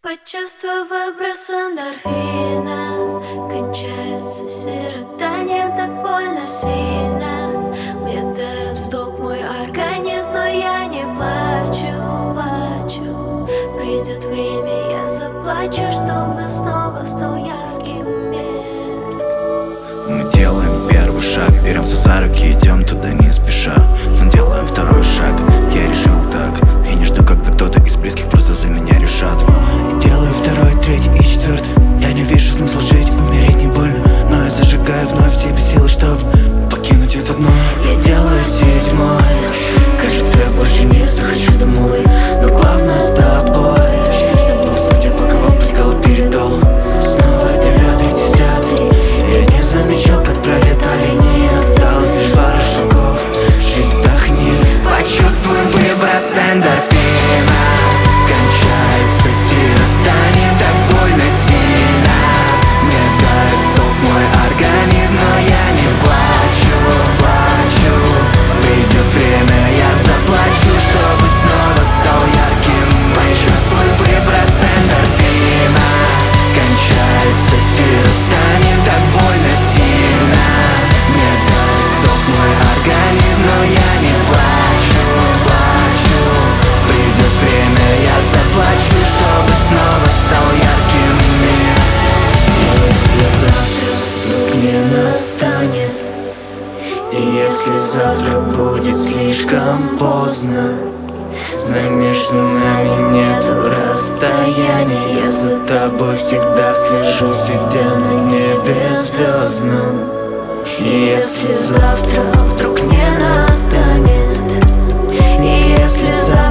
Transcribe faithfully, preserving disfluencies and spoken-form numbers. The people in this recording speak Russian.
Почувствуй выброс эндорфина, кончается серотонин, так больно сильно. Мне дает вдох мой организм, но я не плачу, плачу. Придет время, я заплачу, чтобы снова стал ярким мир. Мы делаем первый шаг, беремся за руки, идем туда не спеша. Но делаем второй шаг, я решил так. И не жду, когда кто-то из близких просто за меня решат. И делаю второй, третий и четвертый. Я не вижу смысла жить, умереть не больно. Но я зажигаю вновь в себе силы, чтоб покинуть это дно. Я делаю седьмой, кажется, я больше не захочу домой. Но главное с тобой, чтобы уснуть, я паковал, пускал передол. Снова девятый, десятый, я не замечал, как пролетали дни. Осталось лишь пара шагов, жизнь вдохни. Почувствуй выброс эндорфина, кончается серотонин, так больно сильно. Мне дает вдох мой организм, но я не плачу, плачу. Придет время, я заплачу, чтобы снова стал ярким. Почувствуй выброс эндорфина, кончается серотонин, так больно сильно. Мне дает вдох мой организм, но я не плачу, плачу. Придет время, я заплачу, чтобы снова стал ярким мир. Если завтра вдруг не настанет, и если завтра будет слишком поздно, знай, между нами нету расстояния. Я за тобой всегда слежу, сидя на небе звездном. И если завтра вдруг не настанет, и если завтра